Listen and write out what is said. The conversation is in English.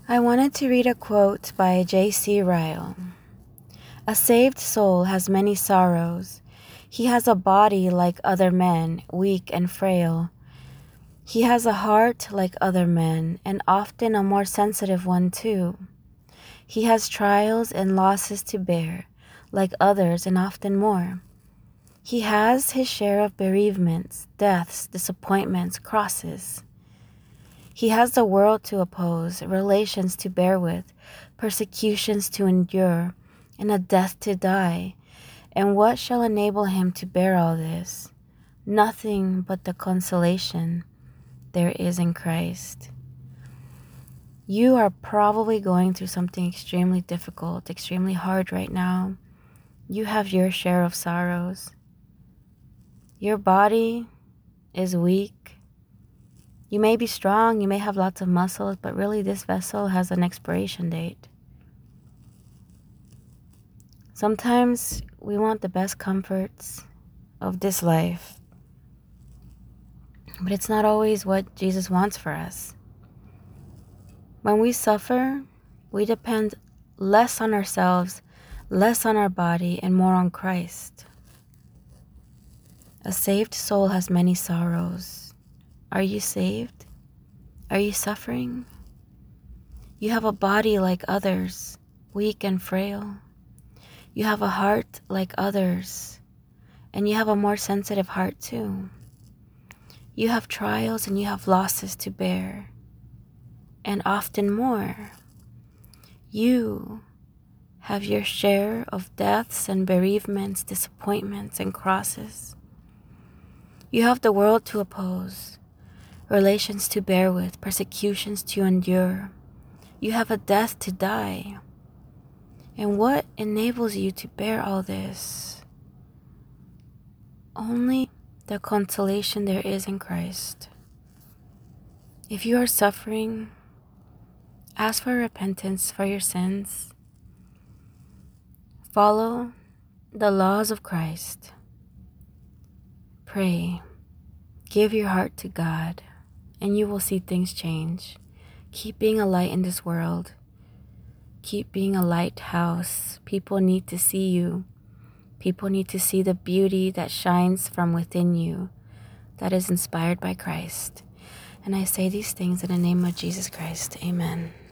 I wanted to read a quote by J.C. Ryle. A saved soul has many sorrows. He has a body like other men, weak and frail. He has a heart like other men, and often a more sensitive one too. He has trials and losses to bear, like others and often more. He has his share of bereavements, deaths, disappointments, crosses. He has the world to oppose, relations to bear with, persecutions to endure, and a death to die. And what shall enable him to bear all this? Nothing but the consolation there is in Christ. You are probably going through something extremely difficult, extremely hard right now. You have your share of sorrows. Your body is weak. You may be strong, you may have lots of muscles, but really this vessel has an expiration date. Sometimes we want the best comforts of this life, but it's not always what Jesus wants for us. When we suffer, we depend less on ourselves, less on our body, and more on Christ. A saved soul has many sorrows. Are you saved? Are you suffering? You have a body like others, weak and frail. You have a heart like others, and you have a more sensitive heart too. You have trials and you have losses to bear, and often more. You have your share of deaths and bereavements, disappointments and crosses. You have the world to oppose, relations to bear with, persecutions to endure. You have a death to die. And what enables you to bear all this? Only the consolation there is in Christ. If you are suffering, ask for repentance for your sins. Follow the laws of Christ. Pray. Give your heart to God, and you will see things change. Keep being a light in this world. Keep being a lighthouse. People need to see you. People need to see the beauty that shines from within you, that is inspired by Christ. And I say these things in the name of Jesus Christ. Amen.